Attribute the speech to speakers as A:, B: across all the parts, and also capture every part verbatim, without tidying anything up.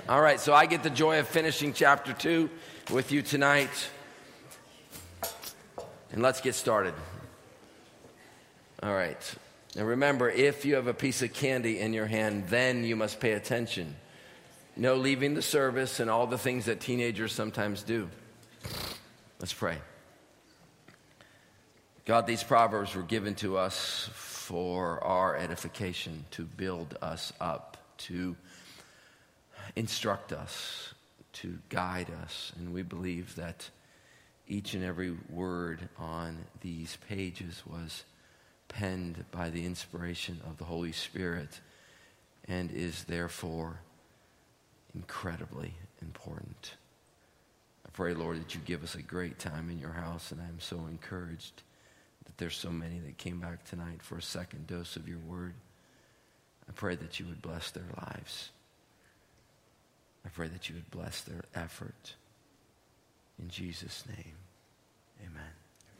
A: All right, so I get the joy of finishing chapter two with you tonight. And let's get started. All right. Now remember, if you have a piece of candy in your hand, then you must pay attention. No leaving the service and all the things that teenagers sometimes do. Let's pray. God, these proverbs were given to us for our edification, to build us up, to instruct us, to guide us. And we believe that each and every word on these pages was penned by the inspiration of the Holy Spirit and is therefore incredibly important. I pray, Lord, that you give us a great time in your house, and I'm so encouraged that there's so many that came back tonight for a second dose of your word. I pray that you would bless their lives. I pray that you would bless their effort. In Jesus' name, amen.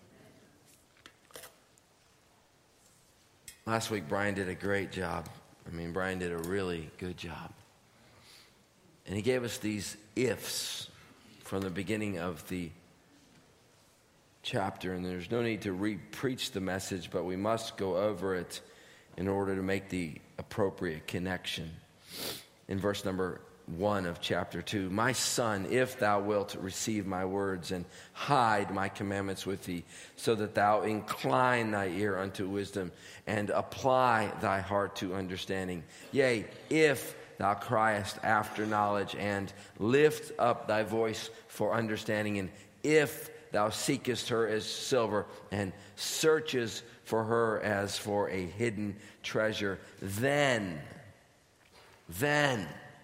A: Last week, Brian did a great job. I mean, Brian did a really good job. And he gave us these ifs from the beginning of the chapter. And there's no need to re-preach the message, but we must go over it in order to make the appropriate connection. In verse number one of chapter two, my son, if thou wilt receive my words and hide my commandments with thee, so that thou incline thy ear unto wisdom and apply thy heart to understanding. Yea, if thou criest after knowledge and lift up thy voice for understanding, and if thou seekest her as silver and searches for her as for a hidden treasure, then, then,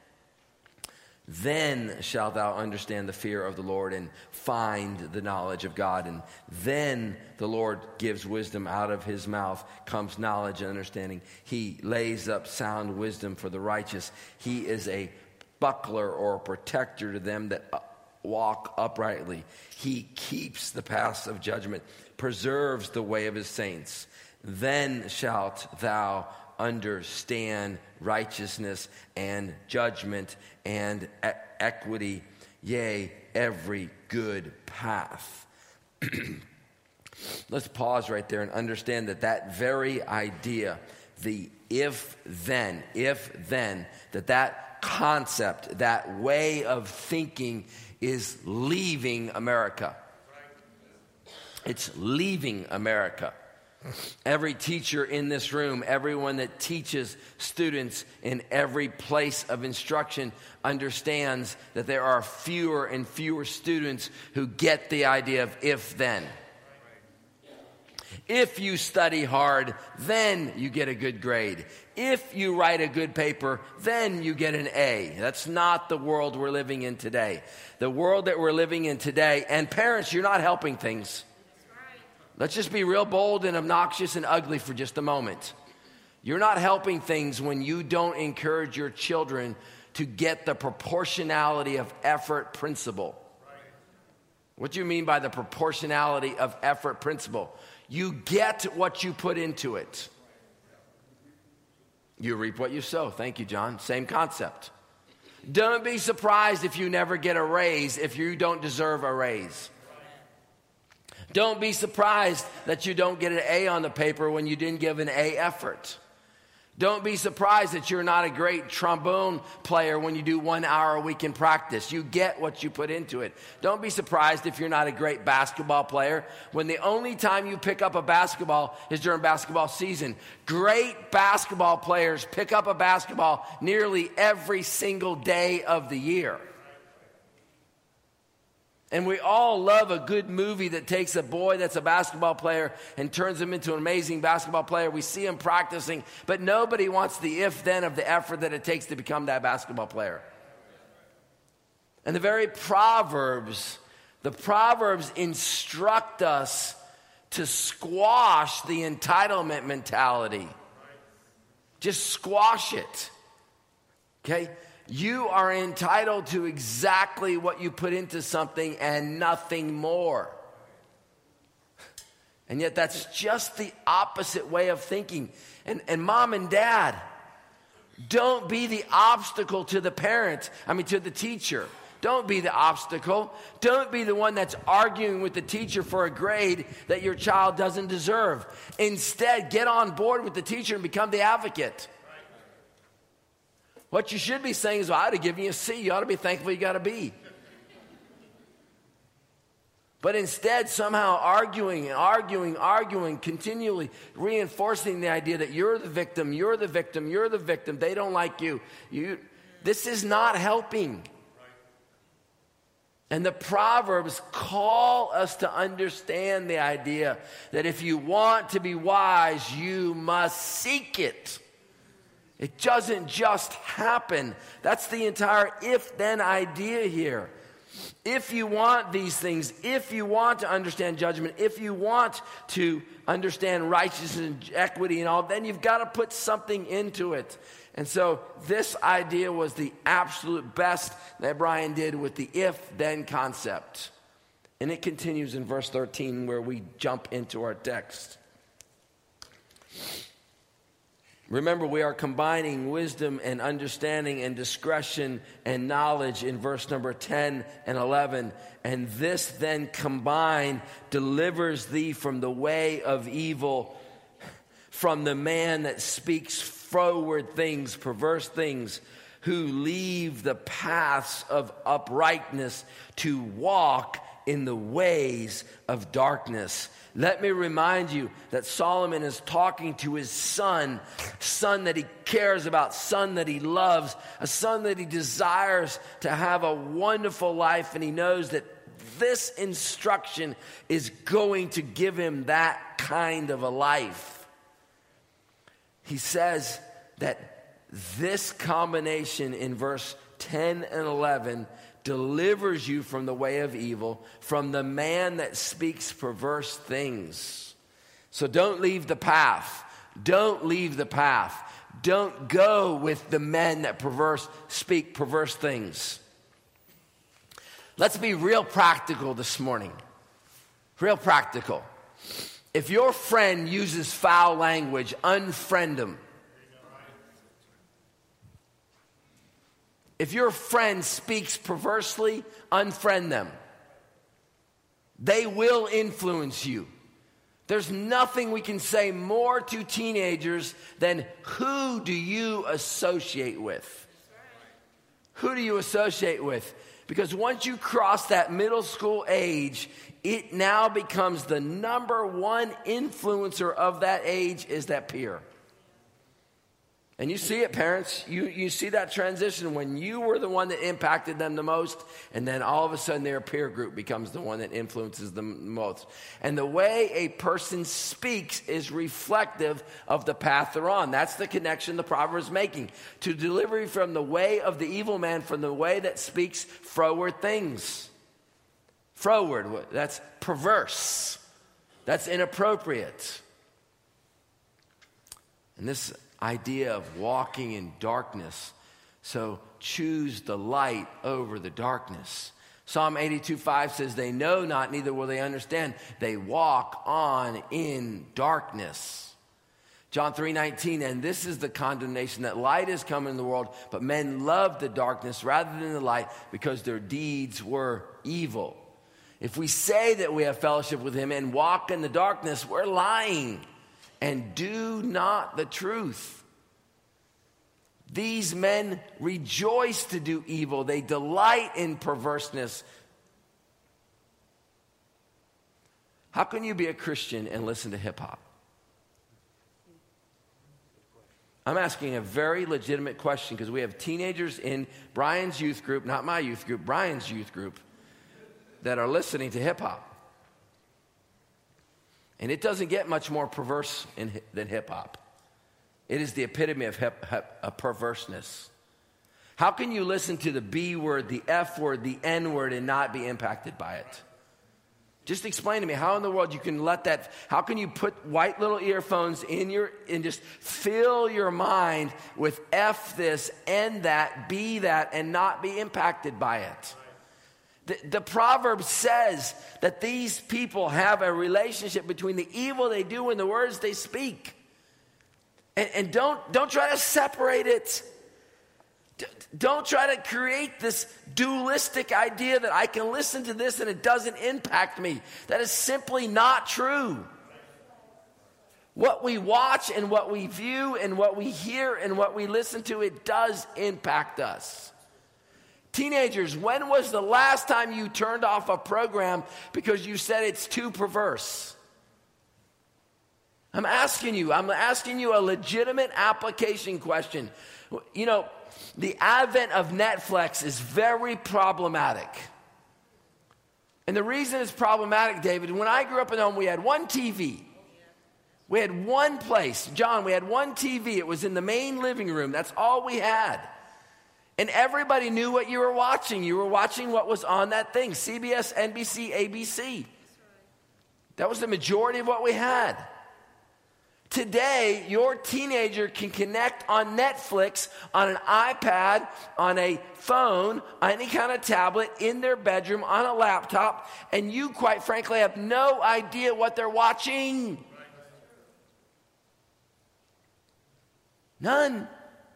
A: Then shalt thou understand the fear of the Lord and find the knowledge of God. And then the Lord gives wisdom. Out of his mouth comes knowledge and understanding. He lays up sound wisdom for the righteous. He is a buckler or a protector to them that walk uprightly. He keeps the paths of judgment, preserves the way of his saints. Then shalt thou understand righteousness and judgment and e- equity, yea, every good path. Let's pause right there and understand that that very idea, the if-then, if-then, that that concept, that way of thinking is leaving America. It's leaving America. Every teacher in this room, everyone that teaches students in every place of instruction understands that there are fewer and fewer students who get the idea of if-then. If you study hard, then you get a good grade. If you write a good paper, then you get an A. That's not the world we're living in today. The world that we're living in today, and parents, you're not helping things. Let's just be real bold and obnoxious and ugly for just a moment. You're not helping things when you don't encourage your children to get the proportionality of effort principle. What do you mean by the proportionality of effort principle? You get what you put into it. You reap what you sow. Thank you, John. Same concept. Don't be surprised if you never get a raise if you don't deserve a raise. Don't be surprised that you don't get an A on the paper when you didn't give an A effort. Don't be surprised that you're not a great trombone player when you do one hour a week in practice. You get what you put into it. Don't be surprised if you're not a great basketball player when the only time you pick up a basketball is during basketball season. Great basketball players pick up a basketball nearly every single day of the year. And we all love a good movie that takes a boy that's a basketball player and turns him into an amazing basketball player. We see him practicing, but nobody wants the if-then of the effort that it takes to become that basketball player. And the very Proverbs, the Proverbs instruct us to squash the entitlement mentality. Just squash it. Okay? You are entitled to exactly what you put into something and nothing more. And yet that's just the opposite way of thinking. And, and mom and dad, Don't be the obstacle to the parent, I mean to the teacher. Don't be the obstacle. Don't be the one that's arguing with the teacher for a grade that your child doesn't deserve. Instead, get on board with the teacher and become the advocate. What you should be saying is, well, I ought to give you a C. You ought to be thankful you got a B. But instead, somehow arguing and arguing, arguing, continually reinforcing the idea that you're the victim, you're the victim, you're the victim, they don't like you. You, this is not helping. And the Proverbs call us to understand the idea that if you want to be wise, you must seek it. It doesn't just happen. That's the entire if-then idea here. If you want these things, if you want to understand judgment, if you want to understand righteousness and equity and all, then you've got to put something into it. And so this idea was the absolute best that Brian did with the if-then concept. And it continues in verse thirteen where we jump into our text. Remember, we are combining wisdom and understanding and discretion and knowledge in verse number ten and eleven. And this then combined delivers thee from the way of evil, from the man that speaks froward things, perverse things, who leave the paths of uprightness to walk in the ways of darkness. Let me remind you that Solomon is talking to his son, son that he cares about, son that he loves, a son that he desires to have a wonderful life, and he knows that this instruction is going to give him that kind of a life. He says that this combination in verse ten and eleven delivers you from the way of evil, from the man that speaks perverse things. So don't leave the path. Don't leave the path. Don't go with the men that perverse speak perverse things. Let's be real practical this morning. Real practical. If your friend uses foul language, unfriend him. If your friend speaks perversely, unfriend them. They will influence you. There's nothing we can say more to teenagers than who do you associate with? Who do you associate with? Because once you cross that middle school age, it now becomes the number one influencer of that age is that peer. And you see it, parents. You, you see that transition when you were the one that impacted them the most, and then all of a sudden their peer group becomes the one that influences them most. And the way a person speaks is reflective of the path they're on. That's the connection the Proverbs is making. To deliver you from the way of the evil man, from the way that speaks froward things. Froward, that's perverse. That's inappropriate. And this idea of walking in darkness. So choose the light over the darkness. Psalm eighty-two five says, they know not, neither will they understand. They walk on in darkness. John three nineteen, and this is the condemnation, that light has come in the world, but men love the darkness rather than the light because their deeds were evil. If we say that we have fellowship with him and walk in the darkness, we're lying and do not the truth. These men rejoice to do evil. They delight in perverseness. How can you be a Christian and listen to hip hop? I'm asking a very legitimate question because we have teenagers in Brian's youth group, not my youth group, Brian's youth group, that are listening to hip hop. And it doesn't get much more perverse in, than hip hop. It is the epitome of hip, hip, uh, perverseness. How can you listen to the B word, the F word, the N word, and not be impacted by it? Just explain to me how in the world you can let that, how can you put white little earphones in your, and just fill your mind with F this, N that, B that, and not be impacted by it? The, the proverb says that these people have a relationship between the evil they do and the words they speak. And, and don't, don't try to separate it. D- don't try to create this dualistic idea that I can listen to this and it doesn't impact me. That is simply not true. What we watch and what we view and what we hear and what we listen to, it does impact us. Teenagers, when was the last time you turned off a program because you said it's too perverse? I'm asking you, I'm asking you a legitimate application question. You know, the advent of Netflix is very problematic. And the reason it's problematic, David, when I grew up at home, we had one T V. We had one place. John, we had one T V. It was in the main living room. That's all we had. And everybody knew what you were watching. You were watching what was on that thing. C B S, N B C, A B C. That was the majority of what we had. Today, your teenager can connect on Netflix, on an iPad, on a phone, on any kind of tablet, in their bedroom, on a laptop, and you, quite frankly, have no idea what they're watching. None.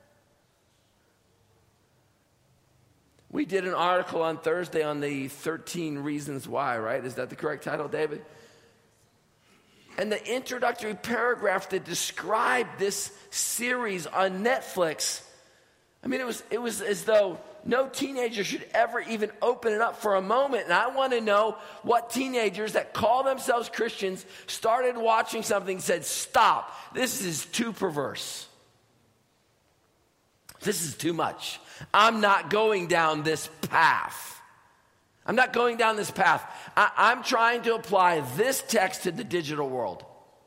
A: We did an article on Thursday on the thirteen reasons why, right? Is that the correct title, David? And the introductory paragraph that described this series on Netflix, I mean, it was it was as though no teenager should ever even open it up for a moment. And I want to know what teenagers that call themselves Christians started watching something and said, stop, this is too perverse. This is too much. I'm not going down this path. I'm not going down this path. I, I'm trying to apply this text to the digital world.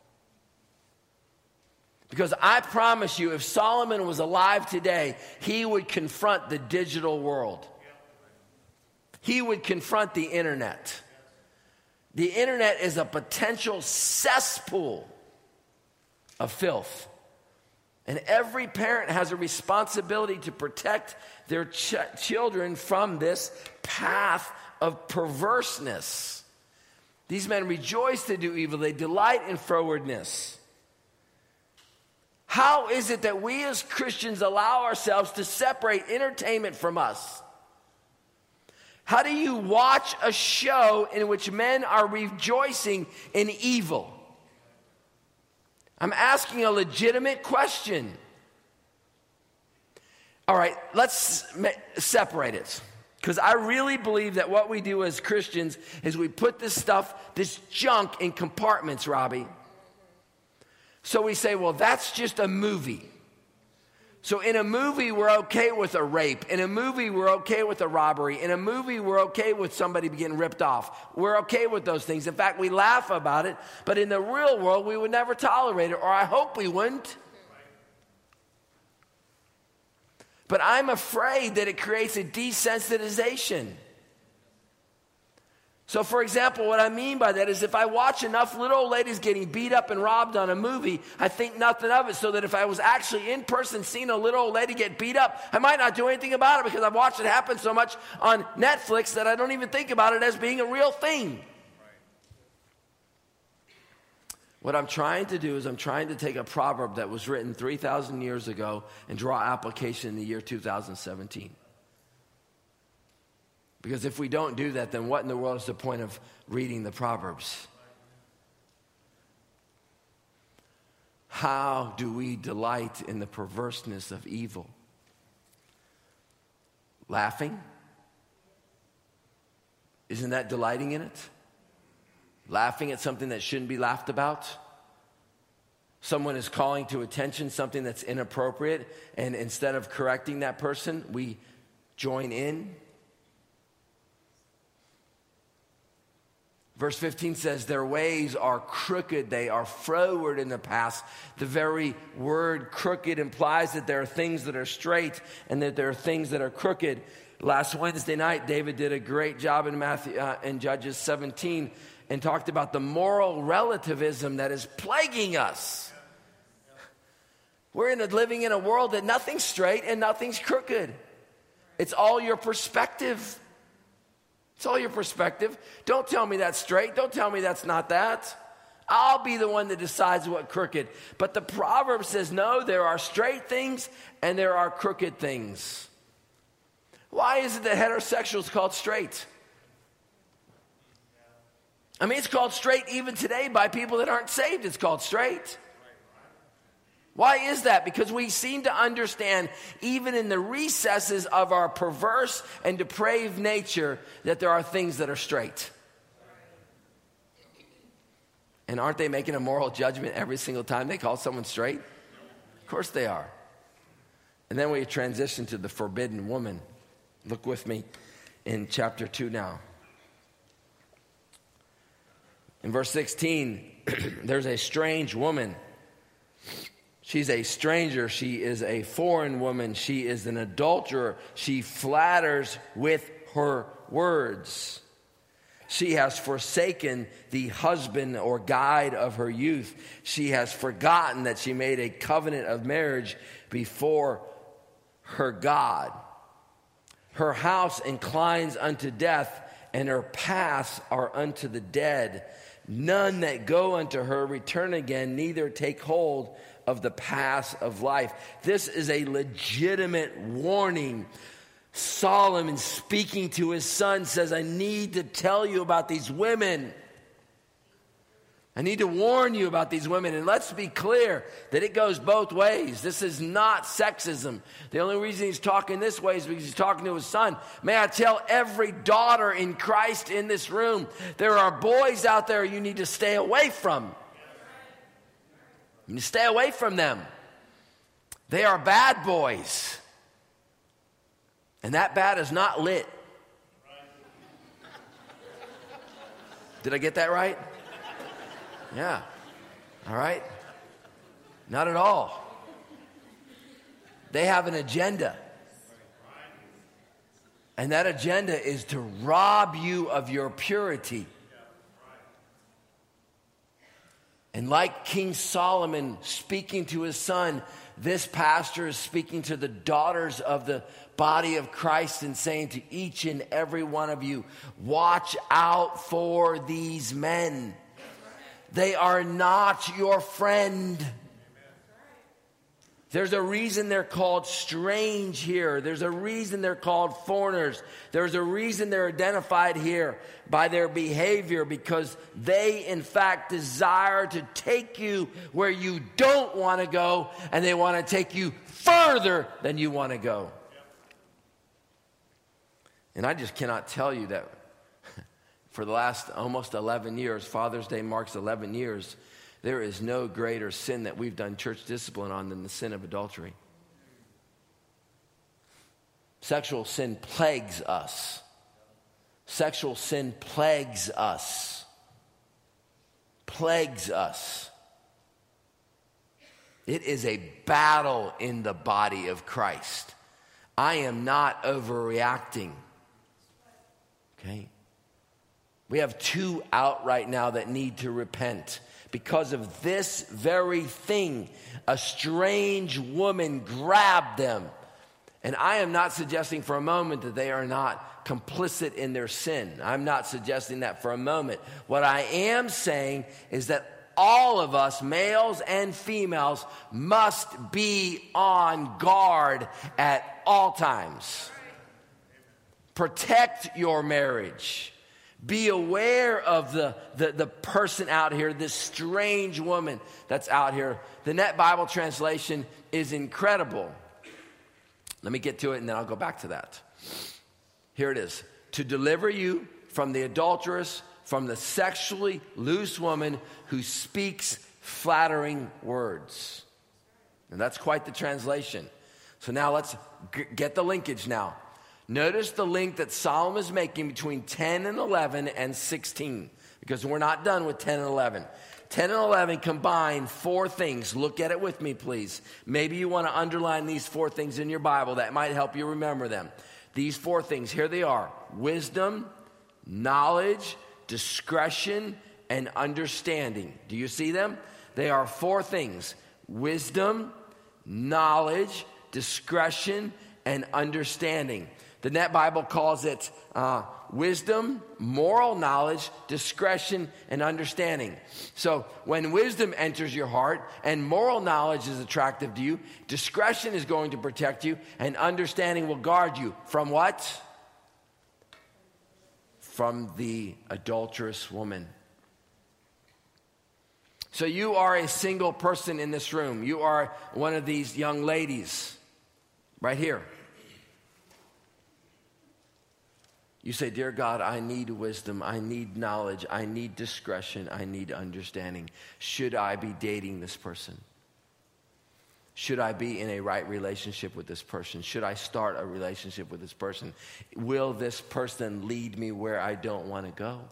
A: Because I promise you, if Solomon was alive today, he would confront the digital world. He would confront the internet. The internet is a potential cesspool of filth. And every parent has a responsibility to protect their ch- children from this path of perverseness. These men rejoice to do evil. They delight in frowardness. How is it that we as Christians allow ourselves to separate entertainment from us? How do you watch a show in which men are rejoicing in evil? I'm asking a legitimate question. All right, let's separate it. Because I really believe that what we do as Christians is we put this stuff, this junk in compartments, Robbie. So we say, well, that's just a movie. So in a movie, we're okay with a rape. In a movie, we're okay with a robbery. In a movie, we're okay with somebody getting ripped off. We're okay with those things. In fact, we laugh about it. But in the real world, we would never tolerate it, or I hope we wouldn't. But I'm afraid that it creates a desensitization. So, for example, what I mean by that is if I watch enough little old ladies getting beat up and robbed on a movie, I think nothing of it. So that if I was actually in person seeing a little old lady get beat up, I might not do anything about it because I've watched it happen so much on Netflix that I don't even think about it as being a real thing. Right. What I'm trying to do is I'm trying to take a proverb that was written three thousand years ago and draw application in the year two thousand seventeen. Because if we don't do that, then what in the world is the point of reading the Proverbs? How do we delight in the perverseness of evil? Laughing? Isn't that delighting in it? Laughing at something that shouldn't be laughed about? Someone is calling to attention something that's inappropriate, and instead of correcting that person, we join in. Verse fifteen says, their ways are crooked. They are froward in the past. The very word crooked implies that there are things that are straight and that there are things that are crooked. Last Wednesday night, David did a great job in Matthew, uh, in Judges seventeen and talked about the moral relativism that is plaguing us. We're in a, living in a world that nothing's straight and nothing's crooked. It's all your perspective. It's all your perspective. Don't tell me that's straight. Don't tell me that's not that. I'll be the one that decides what crooked. But the proverb says, no, there are straight things and there are crooked things. Why is it that heterosexual is called straight? I mean, it's called straight even today by people that aren't saved. It's called straight. Why is that? Because we seem to understand, even in the recesses of our perverse and depraved nature, that there are things that are straight. And aren't they making a moral judgment every single time they call someone straight? Of course they are. And then we transition to the forbidden woman. Look with me in chapter two now. In verse sixteen, there's a strange woman. She's a stranger. She is a foreign woman. She is an adulterer. She flatters with her words. She has forsaken the husband or guide of her youth. She has forgotten that she made a covenant of marriage before her God. Her house inclines unto death, and her paths are unto the dead. None that go unto her return again, neither take hold of the paths of life. This is a legitimate warning. Solomon, speaking to his son, says, I need to tell you about these women. I need to warn you about these women. And let's be clear that it goes both ways. This is not sexism. The only reason he's talking this way is because he's talking to his son. May I tell every daughter in Christ in this room, there are boys out there you need to stay away from. You need to stay away from them. They are bad boys. And that bad is not lit. Did I get that right? Yeah. All right? Not at all. They have an agenda. And that agenda is to rob you of your purity. And like King Solomon speaking to his son, this pastor is speaking to the daughters of the body of Christ and saying to each and every one of you, watch out for these men. They are not your friend. There's a reason they're called strange here. There's a reason they're called foreigners. There's a reason they're identified here by their behavior, because they, in fact, desire to take you where you don't want to go, and they want to take you further than you want to go. And I just cannot tell you that for the last almost eleven years, Father's Day marks eleven years, there is no greater sin that we've done church discipline on than the sin of adultery. Sexual sin plagues us. Sexual sin plagues us. Plagues us. It is a battle in the body of Christ. I am not overreacting. Okay? We have two out right now that need to repent. Because of this very thing, a strange woman grabbed them. And I am not suggesting for a moment that they are not complicit in their sin. I'm not suggesting that for a moment. What I am saying is that all of us, males and females, must be on guard at all times. Protect your marriage. Be aware of the, the, the person out here, this strange woman that's out here. The Net Bible translation is incredible. Let me get to it and then I'll go back to that. Here it is. To deliver you from the adulteress, from the sexually loose woman who speaks flattering words. And that's quite the translation. So now let's g- get the linkage now. Notice the link that Solomon is making between ten and eleven and sixteen, because we're not done with ten and eleven. ten and eleven combine four things. Look at it with me, please. Maybe you want to underline these four things in your Bible. That might help you remember them. These four things, here they are: wisdom, knowledge, discretion, and understanding. Do you see them? They are four things: wisdom, knowledge, discretion, and understanding. The Net Bible calls it uh, wisdom, moral knowledge, discretion, and understanding. So when wisdom enters your heart and moral knowledge is attractive to you, discretion is going to protect you, and understanding will guard you from what? From the adulterous woman. So you are a single person in this room. You are one of these young ladies right here. You say, dear God, I need wisdom, I need knowledge, I need discretion, I need understanding. Should I be dating this person? Should I be in a right relationship with this person? Should I start a relationship with this person? Will this person lead me where I don't want to go?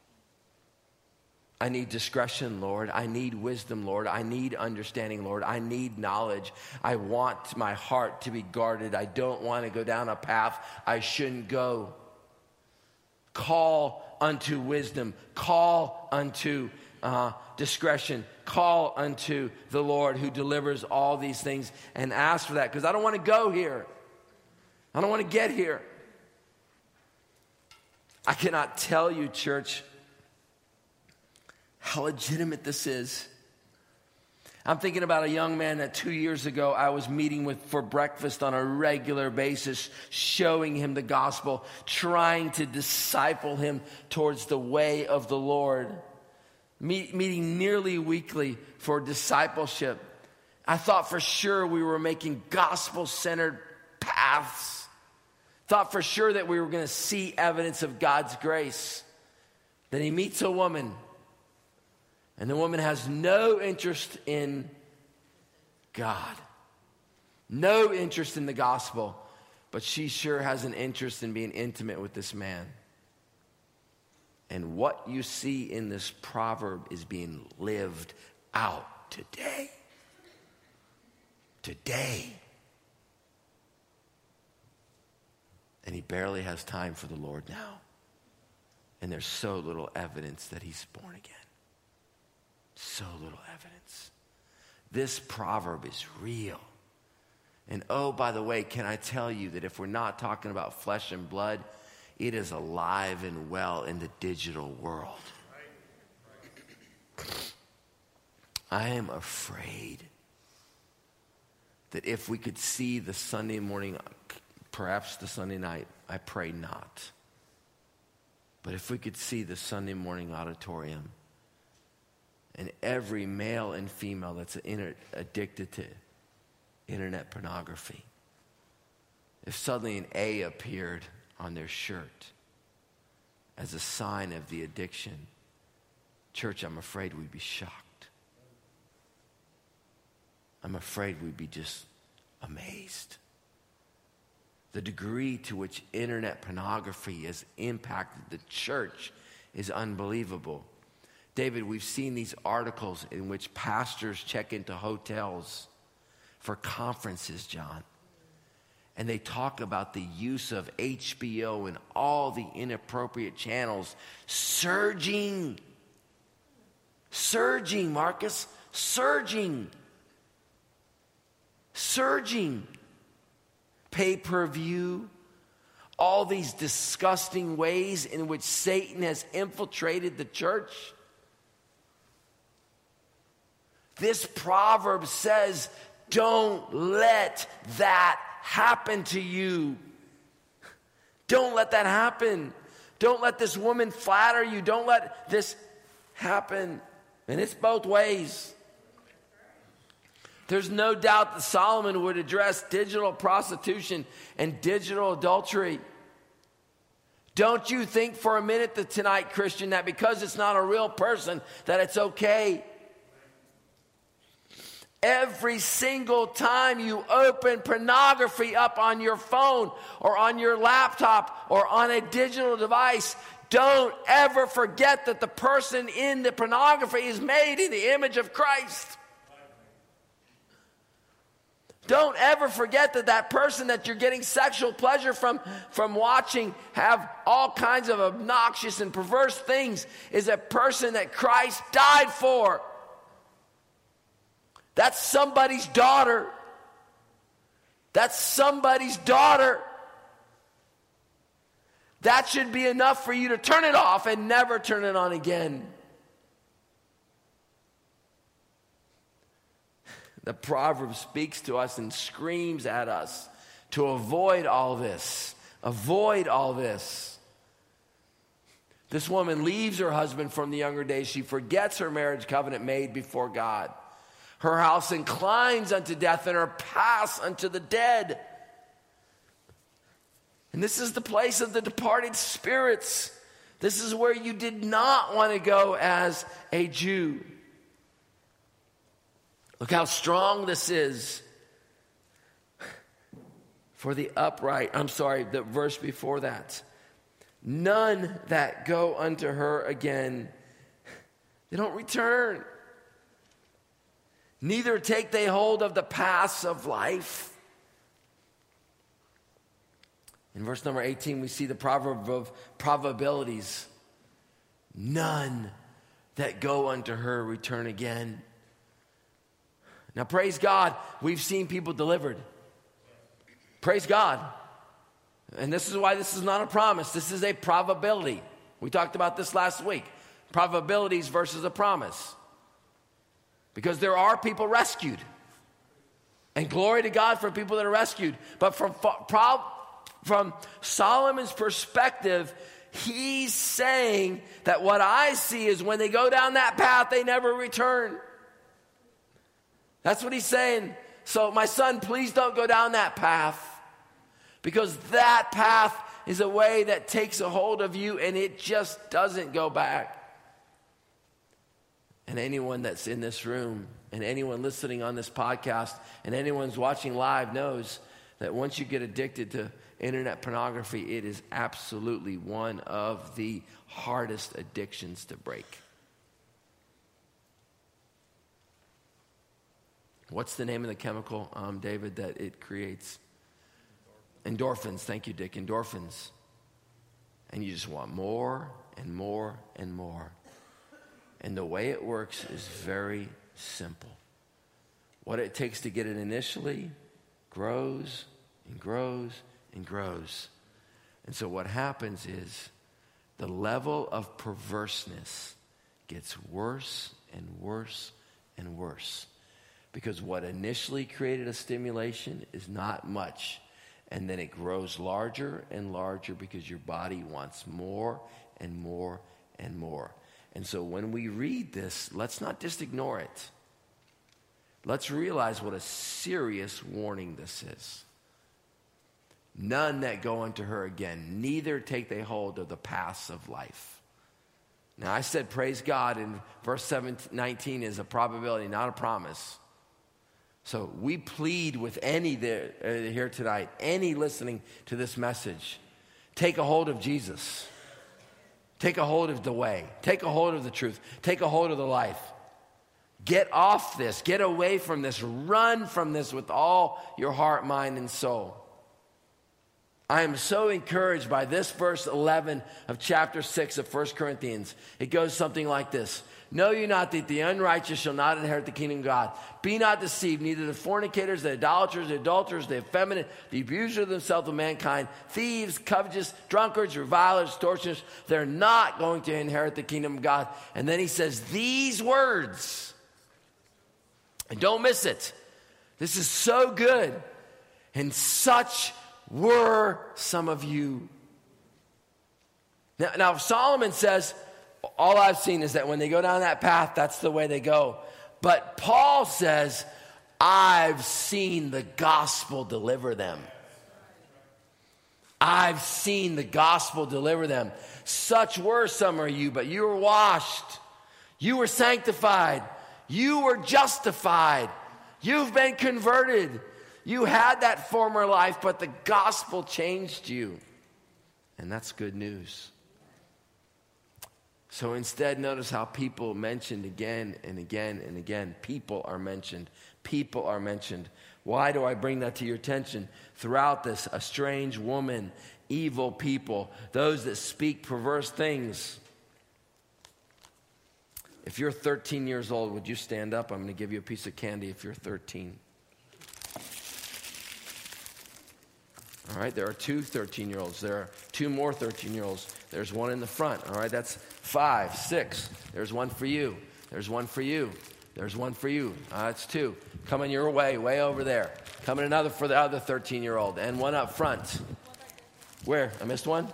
A: I need discretion, Lord. I need wisdom, Lord. I need understanding, Lord. I need knowledge. I want my heart to be guarded. I don't want to go down a path I shouldn't go. Call unto wisdom. Call unto uh, discretion. Call unto the Lord who delivers all these things, and ask for that, because I don't want to go here. I don't want to get here. I cannot tell you, church, how legitimate this is. I'm thinking about a young man that two years ago I was meeting with for breakfast on a regular basis, showing him the gospel, trying to disciple him towards the way of the Lord, Meet, meeting nearly weekly for discipleship. I thought for sure we were making gospel-centered paths. Thought for sure that we were going to see evidence of God's grace. Then he meets a woman, and the woman has no interest in God, no interest in the gospel, but she sure has an interest in being intimate with this man. And what you see in this proverb is being lived out today. Today. And he barely has time for the Lord now. And there's so little evidence that he's born again. So little evidence. This proverb is real. And oh, by the way, can I tell you that if we're not talking about flesh and blood, it is alive and well in the digital world. I am afraid that if we could see the Sunday morning, perhaps the Sunday night, I pray not. But if we could see the Sunday morning auditorium and every male and female that's inter- addicted to internet pornography, if suddenly an A appeared on their shirt as a sign of the addiction, church, I'm afraid we'd be shocked. I'm afraid we'd be just amazed. The degree to which internet pornography has impacted the church is unbelievable. David, we've seen these articles in which pastors check into hotels for conferences, John. And they talk about the use of H B O and all the inappropriate channels surging. Surging, Marcus. Surging. Surging. Pay-per-view. All these disgusting ways in which Satan has infiltrated the church. This proverb says, don't let that happen to you. Don't let that happen. Don't let this woman flatter you. Don't let this happen. And it's both ways. There's no doubt that Solomon would address digital prostitution and digital adultery. Don't you think for a minute that tonight, Christian, that because it's not a real person, that it's okay. Every single time you open pornography up on your phone or on your laptop or on a digital device, don't ever forget that the person in the pornography is made in the image of Christ. Don't ever forget that that person that you're getting sexual pleasure from, from watching have all kinds of obnoxious and perverse things is a person that Christ died for. That's somebody's daughter. That's somebody's daughter. That should be enough for you to turn it off and never turn it on again. The proverb speaks to us and screams at us to avoid all this. Avoid all this. This woman leaves her husband from the younger days. She forgets her marriage covenant made before God. Her house inclines unto death and her paths unto the dead. And this is the place of the departed spirits. This is where you did not want to go as a Jew. Look how strong this is. For the upright, I'm sorry, the verse before that. None that go unto her again, they don't return. Neither take they hold of the paths of life. In verse number eighteen, we see the proverb of probabilities. None that go unto her return again. Now, praise God, we've seen people delivered. Praise God. And this is why this is not a promise. This is a probability. We talked about this last week. Probabilities versus a promise. Because there are people rescued. And glory to God for people that are rescued. But from, from Solomon's perspective, he's saying that what I see is when they go down that path, they never return. That's what he's saying. So my son, please don't go down that path. Because that path is a way that takes a hold of you and it just doesn't go back. And anyone that's in this room and anyone listening on this podcast and anyone's watching live knows that once you get addicted to internet pornography, it is absolutely one of the hardest addictions to break. What's the name of the chemical, um, David, that it creates? Endorphins. Thank you, Dick. Endorphins. And you just want more and more and more. And the way it works is very simple. What it takes to get it initially grows and grows and grows. And so what happens is the level of perverseness gets worse and worse and worse. Because what initially created a stimulation is not much. And then it grows larger and larger because your body wants more and more and more. And so when we read this, let's not just ignore it. Let's realize what a serious warning this is. None that go unto her again, neither take they hold of the paths of life. Now I said praise God, and verse nineteen is a probability, not a promise. So we plead with any there, uh, here tonight, any listening to this message, take a hold of Jesus. Take a hold of the way. Take a hold of the truth. Take a hold of the life. Get off this. Get away from this. Run from this with all your heart, mind, and soul. I am so encouraged by this verse eleven of chapter six of First Corinthians. It goes something like this. Know you not that the unrighteous shall not inherit the kingdom of God. Be not deceived, neither the fornicators, the idolaters, the adulterers, the effeminate, the abusers of themselves of mankind, thieves, covetous, drunkards, revilers, extortioners, they're not going to inherit the kingdom of God. And then he says these words. And don't miss it. This is so good. And such were some of you. Now, now Solomon says, all I've seen is that when they go down that path, that's the way they go. But Paul says, I've seen the gospel deliver them. I've seen the gospel deliver them. Such were some of you, but you were washed. You were sanctified. You were justified. You've been converted. You had that former life, but the gospel changed you. And that's good news. So instead, notice how people mentioned again and again and again. People are mentioned. People are mentioned. Why do I bring that to your attention? Throughout this, a strange woman, evil people, those that speak perverse things. If you're thirteen years old, would you stand up? I'm going to give you a piece of candy if you're thirteen. All right, there are two thirteen-year-olds. There are two more thirteen-year-olds. There's one in the front. All right, that's five, six. There's one for you. There's one for you. There's one for you. Uh, that's two. Coming your way, way over there. Coming another for the other thirteen-year-old. And one up front. Where? I missed one?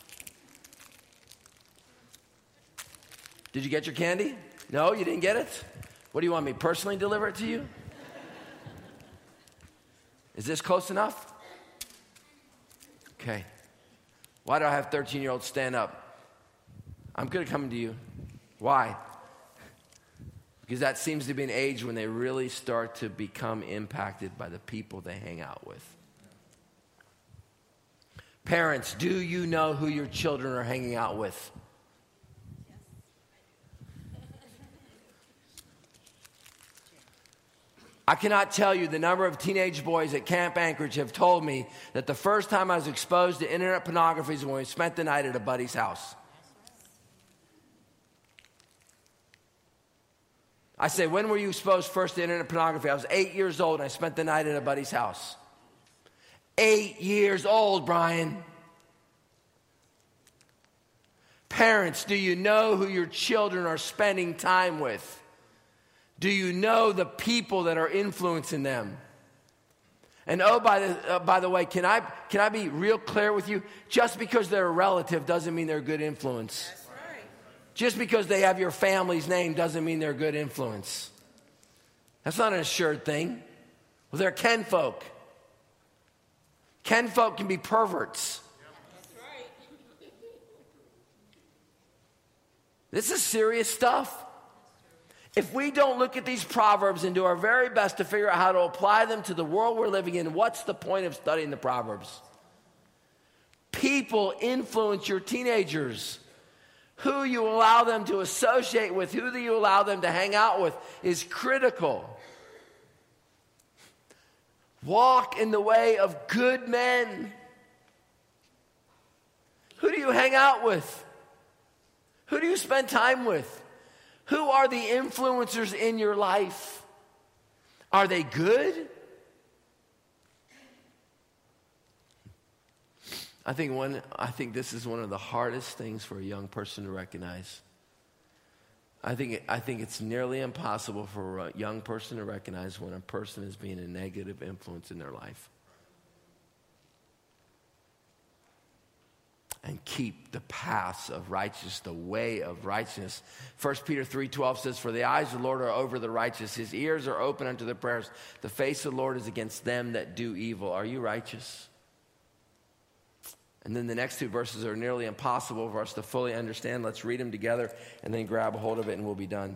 A: Did you get your candy? No, you didn't get it? What do you want me personally deliver it to you? Is this close enough? Okay. Why do I have thirteen-year-olds stand up? I'm good at coming to you. Why? Because that seems to be an age when they really start to become impacted by the people they hang out with. Parents, do you know who your children are hanging out with? I cannot tell you the number of teenage boys at Camp Anchorage have told me that the first time I was exposed to internet pornography is when we spent the night at a buddy's house. I say, when were you exposed first to internet pornography? I was eight years old and I spent the night at a buddy's house. Eight years old, Brian. Parents, do you know who your children are spending time with? Do you know the people that are influencing them? And oh, by the uh, by the way, can I can I be real clear with you? Just because they're a relative doesn't mean they're a good influence. That's right. Just because they have your family's name doesn't mean they're a good influence. That's not an assured thing. Well, they're kinfolk. Kinfolk can be perverts. That's right. This is serious stuff. If we don't look at these Proverbs and do our very best to figure out how to apply them to the world we're living in, what's the point of studying the Proverbs? People influence your teenagers. Who you allow them to associate with, who you allow them to hang out with is critical. Walk in the way of good men. Who do you hang out with? Who do you spend time with? Who are the influencers in your life? Are they good? I think one I think this is one of the hardest things for a young person to recognize. I think it, I think it's nearly impossible for a young person to recognize when a person is being a negative influence in their life. And keep the paths of righteousness, the way of righteousness. First Peter three twelve says, for the eyes of the Lord are over the righteous. His ears are open unto their prayers. The face of the Lord is against them that do evil. Are you righteous? And then the next two verses are nearly impossible for us to fully understand. Let's read them together and then grab a hold of it and we'll be done.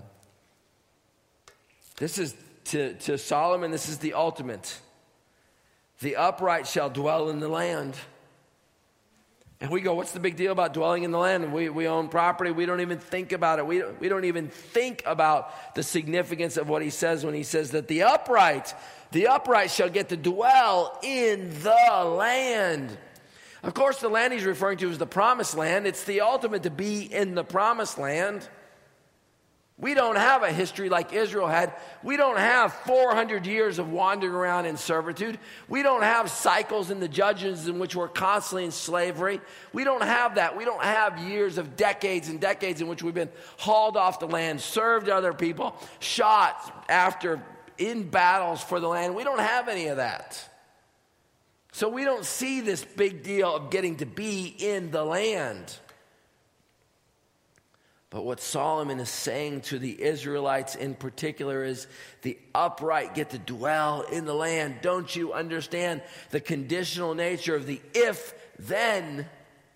A: This is to, to Solomon, this is the ultimate. The upright shall dwell in the land. And we go, what's the big deal about dwelling in the land? And we, we own property. We don't even think about it. We don't, we don't even think about the significance of what he says when he says that the upright, the upright shall get to dwell in the land. Of course, the land he's referring to is the promised land. It's the ultimate to be in the promised land. We don't have a history like Israel had. We don't have four hundred years of wandering around in servitude. We don't have cycles in the judges in which we're constantly in slavery. We don't have that. We don't have years of decades and decades in which we've been hauled off the land, served other people, shot after in battles for the land. We don't have any of that. So we don't see this big deal of getting to be in the land. But what Solomon is saying to the Israelites in particular is the upright get to dwell in the land. Don't you understand the conditional nature of the if then?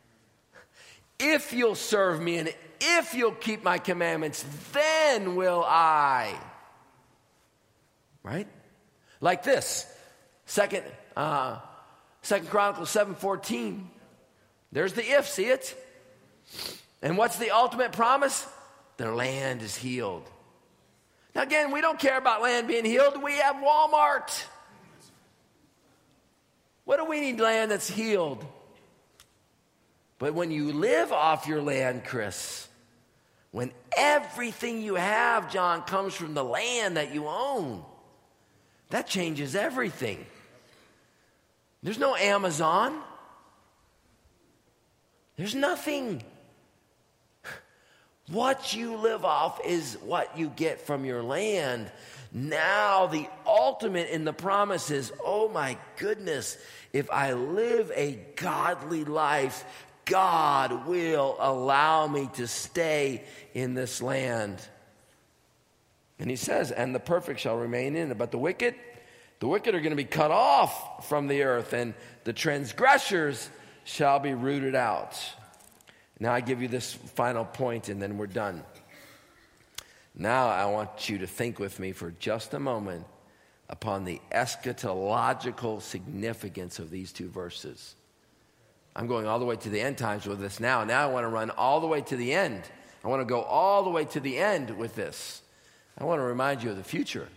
A: If you'll serve me and if you'll keep my commandments, then will I. Right? Like this. Second, uh, Second Chronicles seven fourteen. There's the if, see it? And what's the ultimate promise? Their land is healed. Now again, we don't care about land being healed. We have Walmart. What do we need land that's healed? But when you live off your land, Chris, when everything you have, John, comes from the land that you own, that changes everything. There's no Amazon. There's nothing. What you live off is what you get from your land. Now the ultimate in the promise is, oh my goodness, if I live a godly life, God will allow me to stay in this land. And he says, and the perfect shall remain in it, but the wicked, the wicked are going to be cut off from the earth, and the transgressors shall be rooted out. Now I give you this final point, and then we're done. Now I want you to think with me for just a moment upon the eschatological significance of these two verses. I'm going all the way to the end times with this now. Now I want to run all the way to the end. I want to go all the way to the end with this. I want to remind you of the future.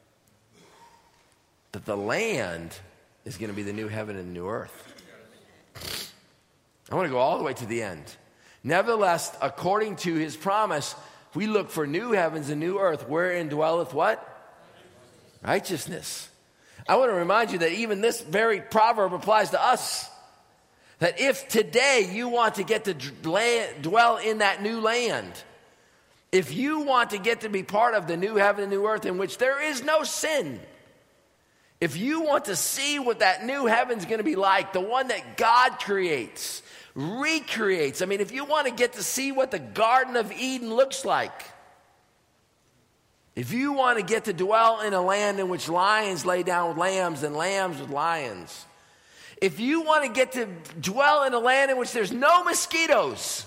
A: That the land is going to be the new heaven and the new earth. I want to go all the way to the end. Nevertheless, according to his promise, we look for new heavens and new earth, wherein dwelleth what? Righteousness. I want to remind you that even this very proverb applies to us. That if today you want to get to dwell in that new land, if you want to get to be part of the new heaven and new earth in which there is no sin, if you want to see what that new heaven's going to be like, the one that God creates, recreates. I mean, if you want to get to see what the Garden of Eden looks like, if you want to get to dwell in a land in which lions lay down with lambs and lambs with lions, if you want to get to dwell in a land in which there's no mosquitoes,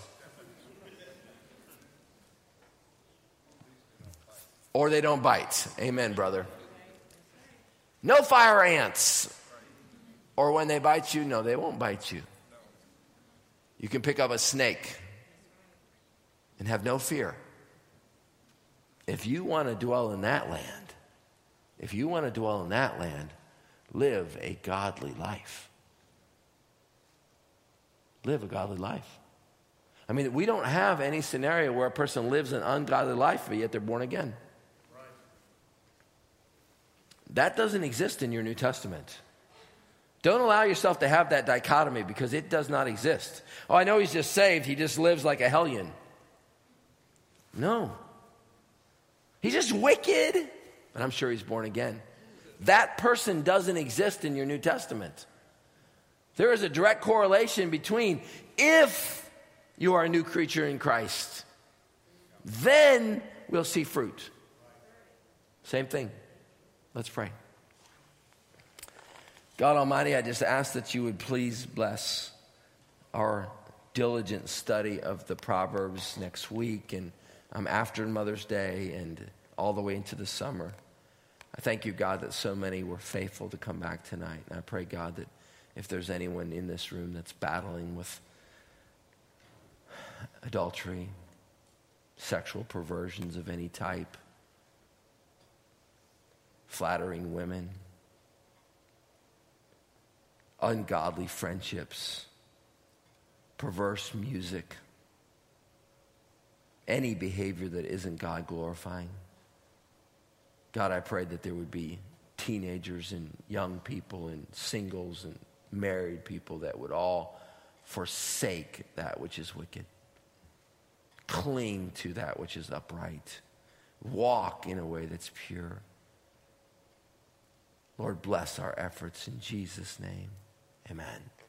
A: or they don't bite. Amen, brother. No fire ants. Or when they bite you, no, they won't bite you. You can pick up a snake and have no fear. If you want to dwell in that land, if you want to dwell in that land, live a godly life. Live a godly life. I mean, we don't have any scenario where a person lives an ungodly life, but yet they're born again. That doesn't exist in your New Testament. Don't allow yourself to have that dichotomy because it does not exist. Oh, I know he's just saved. He just lives like a hellion. No. He's just wicked, but I'm sure he's born again. That person doesn't exist in your New Testament. There is a direct correlation between if you are a new creature in Christ, then we'll see fruit. Same thing. Let's pray. God Almighty, I just ask that you would please bless our diligent study of the Proverbs next week and um, after Mother's Day and all the way into the summer. I thank you, God, that so many were faithful to come back tonight. And I pray, God, that if there's anyone in this room that's battling with adultery, sexual perversions of any type, flattering women, ungodly friendships, perverse music, any behavior that isn't God glorifying. God, I pray that there would be teenagers and young people and singles and married people that would all forsake that which is wicked, cling to that which is upright, walk in a way that's pure. Lord, bless our efforts in Jesus' name. Amen.